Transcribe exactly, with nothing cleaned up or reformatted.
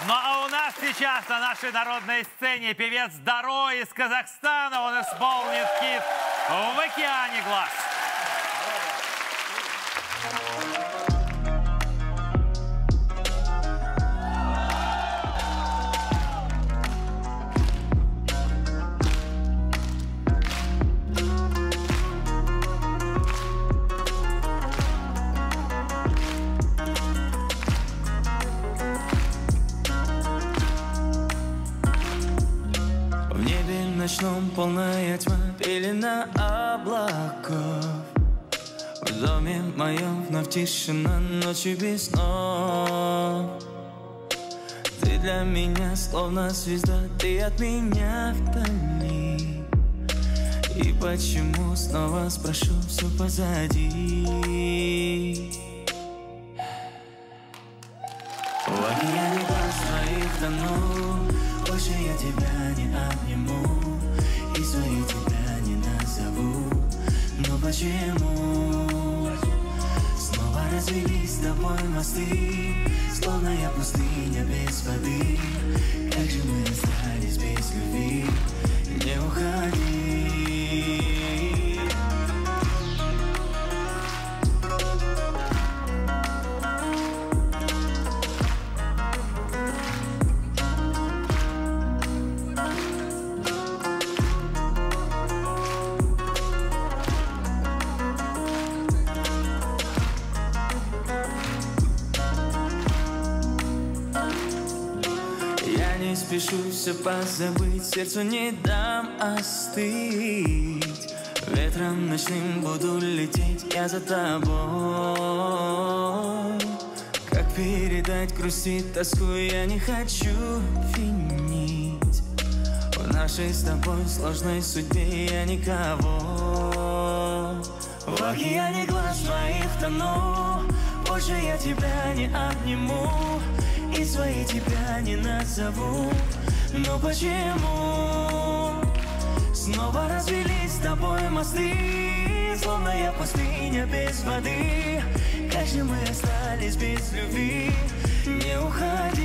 Ну а у нас сейчас на нашей народной сцене певец Даро из Казахстана. Он исполнит хит «В океане глаз». В ночном полная тьма, пелена облаков. В доме моем вновь тишина, ночью без снов. Ты для меня словно звезда, ты от меня вдали. И почему снова спрошу, все позади? В океане глаз твоих тону, больше я тебя не обниму. И свою тебя не назову. Но почему снова развелись с тобой мосты, словно я пустыня без воды? Как же мы остались без любви? Не уходи. Не спешу все позабыть, сердцу не дам остыть. Ветром ночным буду лететь я за тобой. Как передать грусть и тоску, я не хочу винить. В нашей с тобой сложной судьбе я никого. В океане глаз моих тону, больше я тебя не обниму. И своей тебя не назову. Но почему снова развелись с тобой мосты, словно я пустыня без воды? Как же мы остались без любви? Не уходи.